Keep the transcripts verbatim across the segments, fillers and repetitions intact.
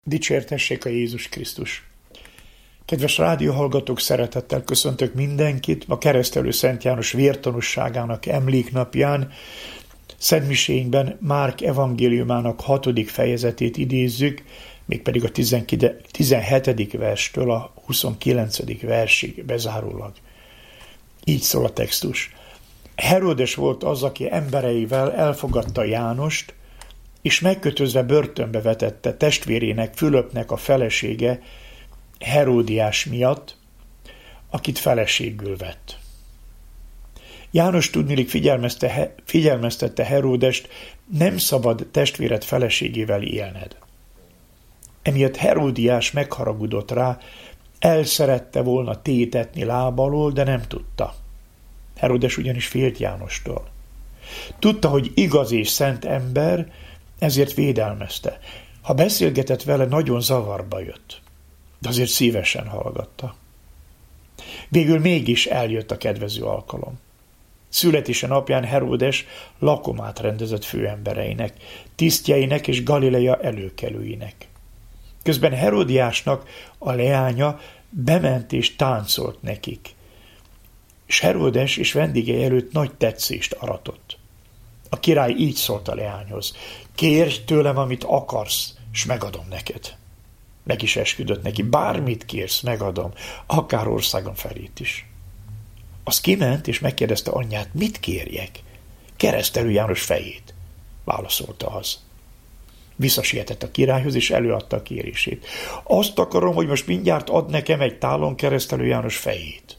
Dicsértessék a Jézus Krisztus! Kedves rádióhallgatók, szeretettel köszöntök mindenkit a Keresztelő Szent János vértanúságának emléknapján. Szentmiséinkben Márk evangéliumának hatodik fejezetét idézzük, mégpedig a tizenhetedik verstől a huszonkilencedik versig bezárólag. Így szól a textus. Heródes volt az, aki embereivel elfogadta Jánost, és megkötözve börtönbe vetette testvérének, Fülöpnek a felesége Heródiás miatt, akit feleségül vett. János tudniillik figyelmeztette Heródest, nem szabad testvéred feleségével élned. Emiatt Heródiás megharagudott rá, elszerette volna tétetni lába alól, de nem tudta. Heródes ugyanis félt Jánostól. Tudta, hogy igaz és szent ember, ezért védelmezte. Ha beszélgetett vele, nagyon zavarba jött, de azért szívesen hallgatta. Végül mégis eljött a kedvező alkalom. Születése napján Heródes lakomát rendezett főembereinek, tisztjeinek és Galilea előkelőinek. Közben Heródiásnak a leánya bement és táncolt nekik, és Heródes és vendégei előtt nagy tetszést aratott. A király így szólt a leányhoz: kérj tőlem, amit akarsz, és megadom neked. Meg is esküdött neki: bármit kérsz, megadom, akár országon felét is. Az kiment, és megkérdezte anyját: mit kérjek? Keresztelő János fejét, válaszolta az. Visszasietett a királyhoz, és előadta a kérését. Azt akarom, hogy most mindjárt ad nekem egy tálon Keresztelő János fejét.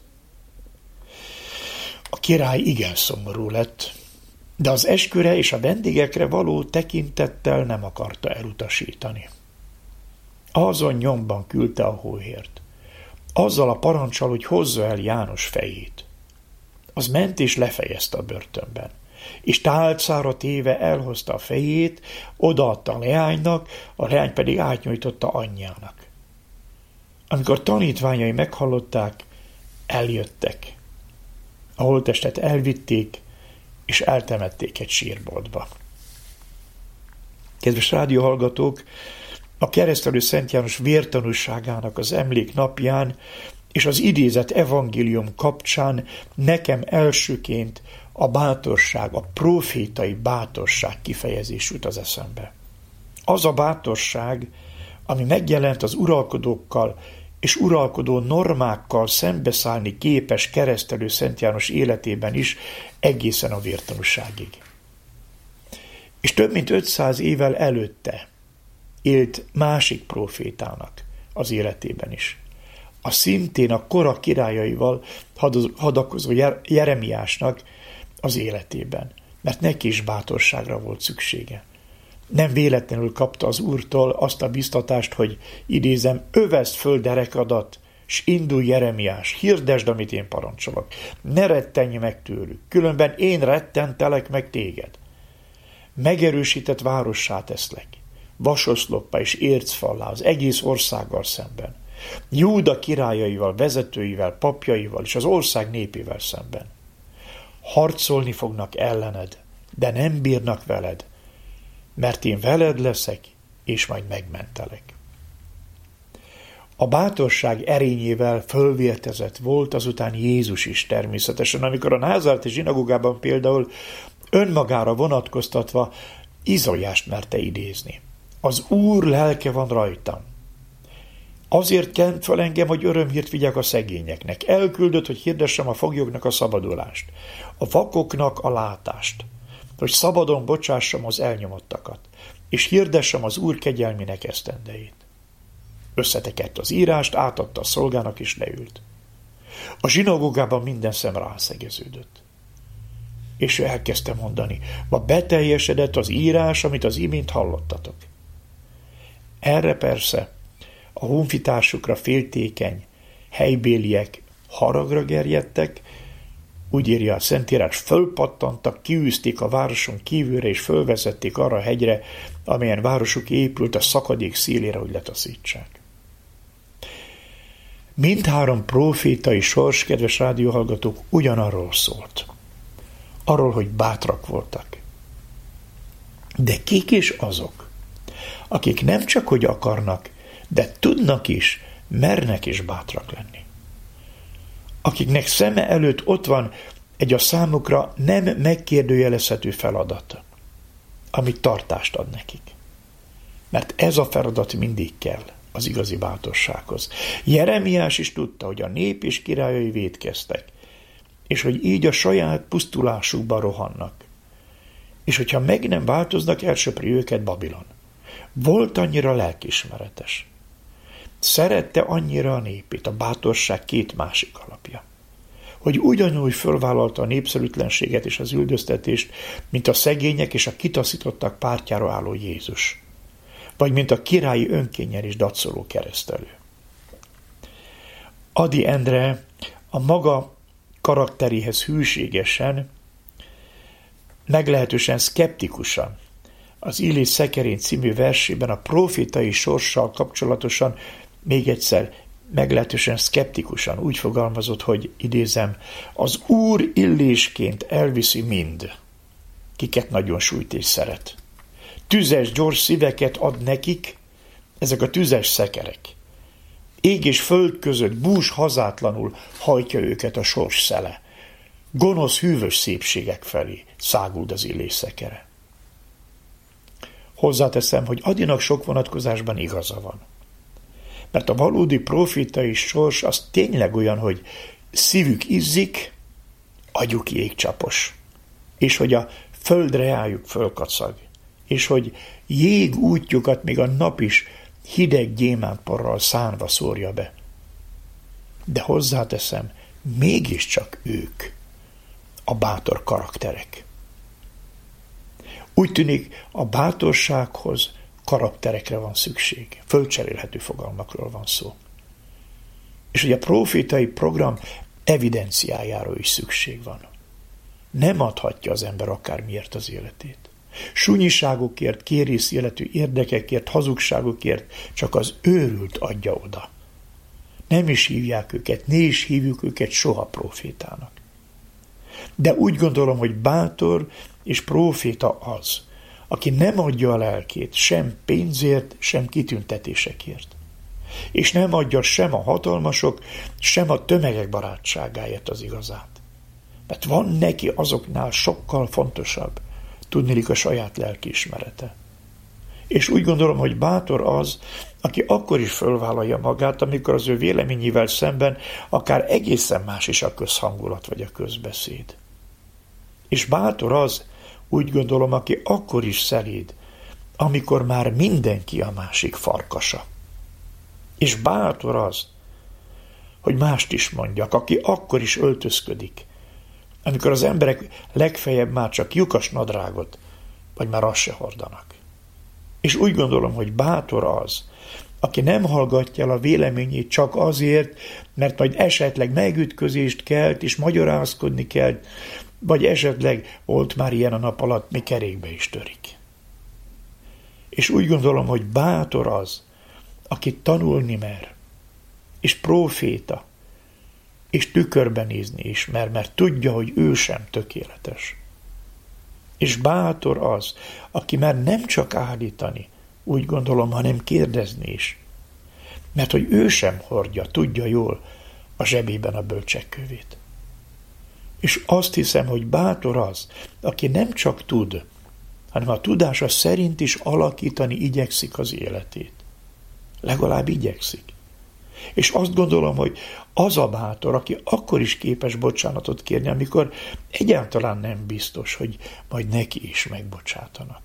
A király igen szomorú lett, de az esküre és a vendégekre való tekintettel nem akarta elutasítani. Azon nyomban küldte a hóhért, azzal a parancsal, hogy hozza el János fejét. Az ment és lefejezte a börtönben, és tálcára téve elhozta a fejét, odaadta a leánynak, a leány pedig átnyújtotta anyjának. Amikor tanítványai meghallották, eljöttek. A holttestet elvitték, és eltemették egy sírboltba. Kedves rádióhallgatók, a Keresztelő Szent János vértanúságának az emléknapján és az idézett evangélium kapcsán nekem elsőként a bátorság, a profétai bátorság kifejezés jut az eszembe. Az a bátorság, ami megjelent az uralkodókkal és uralkodó normákkal szembeszállni képes Keresztelő Szent János életében is egészen a vértanúságig. És több mint ötszáz évvel előtte élt másik profétának az életében is. A szintén a kora királyaival hadakozó Jeremiásnak az életében, mert neki is bátorságra volt szüksége. Nem véletlenül kapta az Úrtól azt a biztatást, hogy idézem: öveszd föl derekadat, s indulj, Jeremiás, hirdesd, amit én parancsolok. Ne rettenj meg tőlük, különben én rettentelek meg téged. Megerősített várossá teszlek, vasoszloppá és ércfallá az egész országgal szemben, Júda királyaival, vezetőivel, papjaival és az ország népével szemben. Harcolni fognak ellened, de nem bírnak veled, mert én veled leszek, és majd megmentelek. A bátorság erényével fölvértezett volt azután Jézus is természetesen, amikor a názáreti zsinagógában például önmagára vonatkoztatva Izaiást merte idézni. Az Úr lelke van rajtam. Azért kent fel engem, hogy örömhírt vigyek a szegényeknek. Elküldött, hogy hirdessem a foglyoknak a szabadulást, a vakoknak a látást, hogy szabadon bocsássam az elnyomottakat, és hirdessem az Úr kegyelmének esztendejét. Összetekett az írást, átadta a szolgának, és leült. A zsinagógában minden szem rászegeződött. És ő elkezdte mondani: ma beteljesedett az írás, amit az imént hallottatok. Erre persze a honfitársukra féltékeny helybéliek haragra gerjedtek, úgy írja a Szentírás, fölpattantak, kiűzték a városon kívülre, és fölvezették arra a hegyre, amelyen városuk épült, a szakadék szélére, hogy letaszítsák. Mindhárom profétai sors, kedves rádióhallgatók, ugyanarról szólt. Arról, hogy bátrak voltak. De kik is azok, akik nem csak hogy akarnak de tudnak is, mernek is bátrak lenni. Akiknek szeme előtt ott van egy a számukra nem megkérdőjelezhető feladat, amit tartást ad nekik. Mert ez a feladat mindig kell az igazi bátorsághoz. Jeremiás is tudta, hogy a nép és királyai vétkeztek, és hogy így a saját pusztulásukba rohannak. És hogyha meg nem változnak, elsöpri őket Babilon. Volt annyira lelkiismeretes. Szerette annyira a népét, a bátorság két másik alapja. Hogy ugyanúgy fölvállalta a népszerűtlenséget és az üldöztetést, mint a szegények és a kitaszítottak pártjára álló Jézus. Vagy mint a királyi önkényen is dacoló keresztelő. Ady Endre a maga karakteréhez hűségesen, meglehetősen szkeptikusan az Illés szekerény című versében a profétai sorssal kapcsolatosan még egyszer meglehetősen szkeptikusan úgy fogalmazott, hogy idézem, az Úr illésként elviszi mind, kiket nagyon sújt és szeret. Tüzes, gyors szíveket ad nekik, ezek a tüzes szekerek. Ég és föld között bús hazátlanul hajtja őket a sors szele. Gonosz, hűvös szépségek felé száguld az Illés szekere. Hozzáteszem, hogy Adynak sok vonatkozásban igaza van. Mert a valódi profétai sors az tényleg olyan, hogy szívük izzik, agyuk jégcsapos, és hogy a földre álljuk fölkacag, és hogy jég útjukat még a nap is hideg gyémántporral szánva szórja be. De hozzáteszem, mégiscsak ők a bátor karakterek. Úgy tűnik, a bátorsághoz karakterekre van szükség. Fölcserélhető fogalmakról van szó. És hogy a profétai program evidenciájáról is szükség van. Nem adhatja az ember akármiért az életét. Sunyiságokért, kérész életű érdekekért, hazugságokért csak az őrült adja oda. Nem is hívják őket, ne is hívjuk őket soha profétának. De úgy gondolom, hogy bátor és proféta az, aki nem adja a lelkét sem pénzért, sem kitüntetésekért. És nem adja sem a hatalmasok, sem a tömegek barátságáért az igazát. Mert van neki azoknál sokkal fontosabb, tudniillik a saját lelkiismerete. És úgy gondolom, hogy bátor az, aki akkor is fölvállalja magát, amikor az ő véleményével szemben akár egészen más is a közhangulat vagy a közbeszéd. És bátor az, úgy gondolom, aki akkor is szeléd, amikor már mindenki a másik farkasa. És bátor az, hogy mást is mondjak, aki akkor is öltözködik, amikor az emberek legfeljebb már csak lyukas nadrágot, vagy már azt se hordanak. És úgy gondolom, hogy bátor az, aki nem hallgatja el a véleményét csak azért, mert majd esetleg megütközést kelt, és magyarázkodni kell, vagy esetleg volt már ilyen a nap alatt, mi kerékbe is törik. És úgy gondolom, hogy bátor az, aki tanulni mer, és próféta, és tükörben nézni is mer, mert tudja, hogy ő sem tökéletes. És bátor az, aki már nem csak állítani, úgy gondolom, hanem kérdezni is. Mert hogy ő sem hordja, tudja jól a zsebében a bölcsek kövét. És azt hiszem, hogy bátor az, aki nem csak tud, hanem a tudása szerint is alakítani igyekszik az életét. Legalább igyekszik. És azt gondolom, hogy az a bátor, aki akkor is képes bocsánatot kérni, amikor egyáltalán nem biztos, hogy majd neki is megbocsátanak.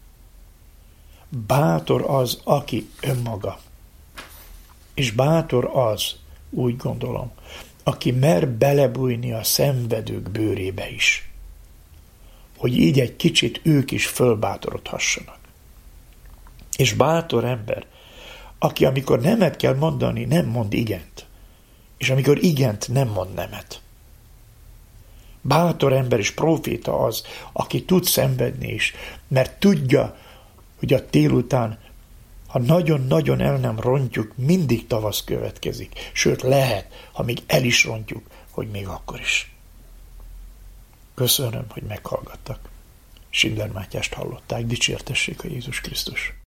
Bátor az, aki önmaga. És bátor az, úgy gondolom, aki mer belebújni a szenvedők bőrébe is, hogy így egy kicsit ők is fölbátorodhassanak. És bátor ember, aki amikor nemet kell mondani, nem mond igent, és amikor igent, nem mond nemet. Bátor ember és próféta az, aki tud szenvedni is, mert tudja, hogy a tél után, ha nagyon-nagyon el nem rontjuk, mindig tavasz következik. Sőt, lehet, ha még el is rontjuk, hogy még akkor is. Köszönöm, hogy meghallgattak. Schindler Mátyást hallották, dicsértessék a Jézus Krisztus.